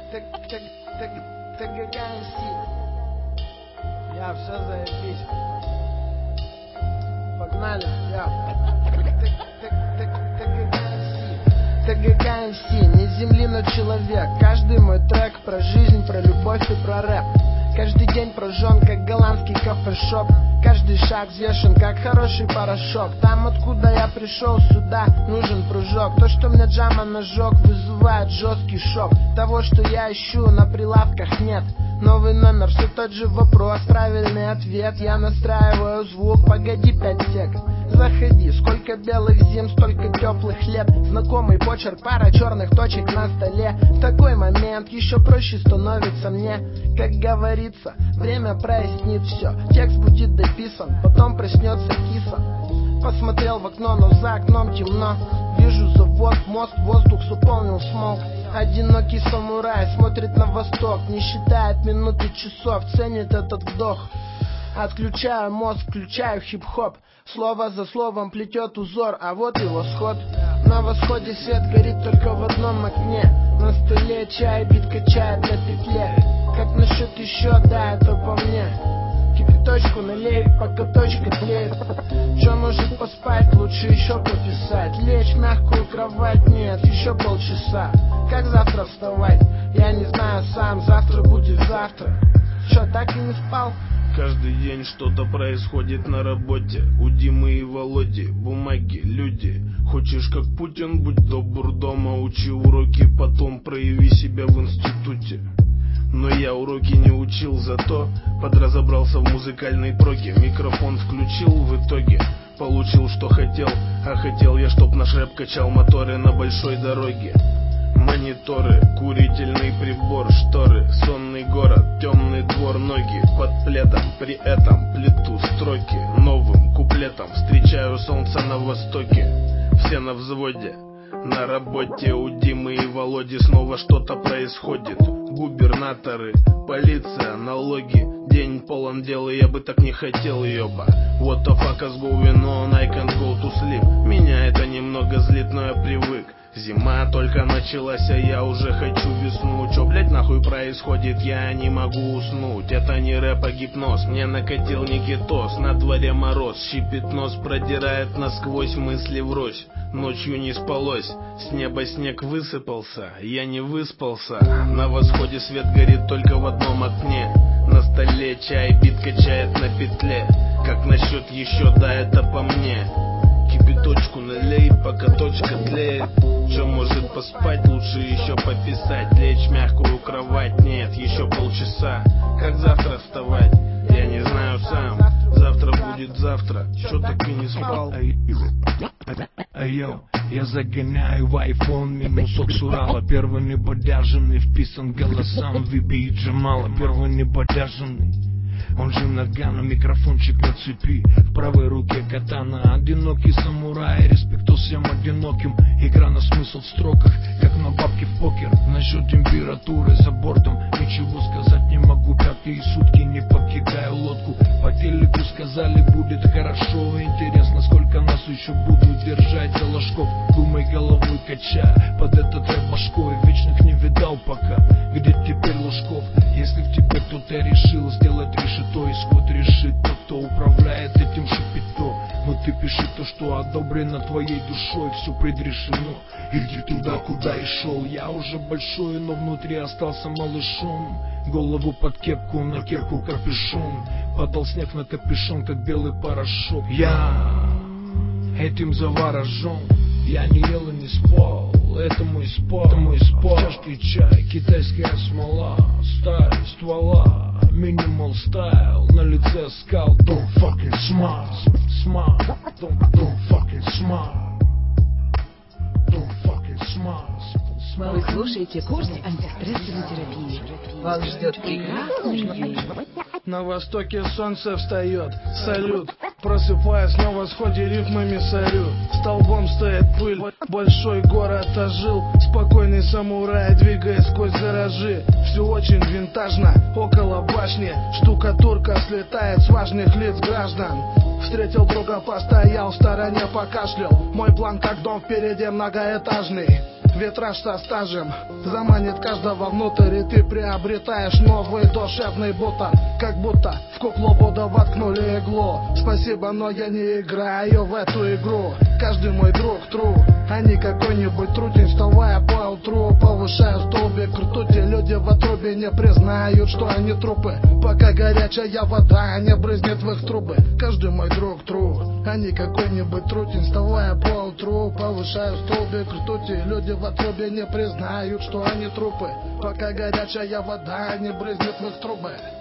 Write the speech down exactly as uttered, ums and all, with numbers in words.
Я все заебись. Погнали, я. ТГК-МС, не с земли, но человек. Каждый мой трек про жизнь, про любовь и про рэп. Каждый день прожжен, как голландский кофешоп. Каждый шаг взвешен, как хороший порошок. Там, откуда я пришел сюда, нужен прыжок. То, что мне Джама нажег, вызывает жесткий шок. Того, что я ищу, на прилавках нет. Новый номер, все тот же вопрос, правильный ответ. Я настраиваю звук, погоди пять сек. Заходи, сколько белых зим, столько теплых лет. Знакомый почерк, пара черных точек на столе. В такой момент еще проще становится мне. Как говорится, время прояснит все. Текст будет дописан, потом проснется киса. Посмотрел в окно, но за окном темно. Вижу завод, мост, воздух заполнил смог. Одинокий самурай смотрит на восток, не считает минуты часов, ценит этот вдох. Отключаю мозг, включаю хип-хоп. Слово за словом плетет узор, а вот и восход. На восходе свет горит только в одном окне. На столе чай, бит качает на петле. Как насчет еще, да, это по мне. Кипяточку налей, пока точка тлеет. Че может поспать, лучше еще пописать. Лечь в мягкую кровать, нет, еще полчаса. Как завтра вставать, я не знаю сам. Завтра будет завтра. Че, так и не спал? Каждый день что-то происходит на работе. У Димы и Володи бумаги, люди. Хочешь как Путин, будь добр дома. Учи уроки, потом прояви себя в институте. Но я уроки не учил, зато подразобрался в музыкальной проге. Микрофон включил, в итоге получил, что хотел. А хотел я, чтоб наш рэп качал моторы на большой дороге. Мониторы, курительный прибор, шторы, сонный город, темный двор, ноги под пледом. При этом плету строки новым куплетом. Встречаю солнце на востоке, все на взводе. На работе у Димы и Володи снова что-то происходит. Губернаторы, полиция, налоги. День полон дел, и я бы так не хотел, ёба. What the fuck is going on, I can't go to sleep. Меня это немного злит, но я привык. Зима только началась, а я уже хочу весну. Чё, блять, нахуй происходит, я не могу уснуть. Это не рэп, а гипноз, мне накатил никитоз. На дворе мороз, щипит нос, продирает насквозь, мысли врозь. Ночью не спалось, с неба снег высыпался, я не выспался. На восходе свет горит только в одном окне. На столе чай, бит качает на петле. Как насчет еще, да, это по мне. Кипяточку налей, пока точка тлеет. Че может поспать, лучше еще пописать. Лечь в мягкую кровать, нет, еще полчаса. Как завтра вставать, я не знаю сам. Завтра будет завтра, че так и не спал. Йоу, я загоняю в айфон минусок с Урала. Первый небодяженный вписан голосам Виби и Джамала. Первый небодяженный, он же нагана, микрофончик на цепи. В правой руке катана, одинокий самурай. Респекту всем одиноким. Игра на смысл в строках, как на бабке в покер. Насчет температуры за бортом ничего сказать не могу. Пятые сутки не покидаю лодку. По телеку сказали, будет хорошо. Интересно, сколько нас еще будут держать за ложков. Думай головой, качая под этот рэп башкой. Вечных не видал пока, где теперь Лужков. Если в тебе кто-то решил сделать решето, исход решит тот, кто управляет этим шипито. Но ты пиши то, что одобрено твоей душой. Все предрешено, иди туда, куда и шел. Я уже большой, но внутри остался малышом. Голову под кепку, на кепку капюшон. Падал снег на капюшон, как белый порошок. Я этим заворожен. Я не ел и не спал, это мой спал, это мой спал. В чашке чай, китайская смола, сталь ствола, минимал стайл, на лице скал. Don't fucking smile, smile, don't, don't fucking smile, don't fucking smile. Вы слушаете курс антистрессовой терапии. Вас ждет прекрасный день. На востоке солнце встает, салют. Просыпаясь на восходе, рифмами сорю. Столбом стоит пыль, большой город ожил. Спокойный самурай, двигаясь сквозь гаражи. Все очень винтажно, около башни. Штукатурка слетает с важных лиц граждан. Встретил друга, постоял в стороне, покашлял. Мой план как дом впереди многоэтажный. Ветраж со стажем заманит каждого внутрь, и ты приобретаешь новый душевный бутон. Как будто в куклу Будда воткнули иглу. Спасибо, но я не играю в эту игру. Каждый мой друг тру, а не какой-нибудь трутень. Вставая по утру, повышая столбик ртути. Люди в отрубе не признают, что они трупы, пока горячая вода не брызнет в их трубы. Каждый мой друг тру, а не какой-нибудь трутень. Вставая по утру, повышая столбик ртути. Люди в отрубе не признают, что они трупы, пока горячая вода не брызнет в их трубы.